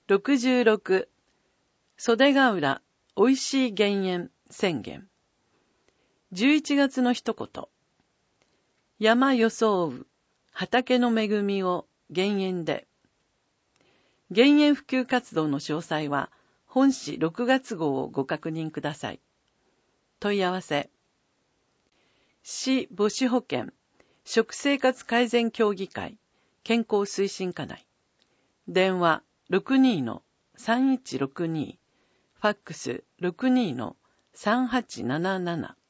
66袖ヶ浦おいしい減塩宣言。11月の一言。山装う畑の恵みを減塩で。減塩普及活動の詳細は本誌6月号をご確認ください。問い合わせ。市母子保健食生活改善協議会健康推進課内。電話 62-3162 ファックス 62-3877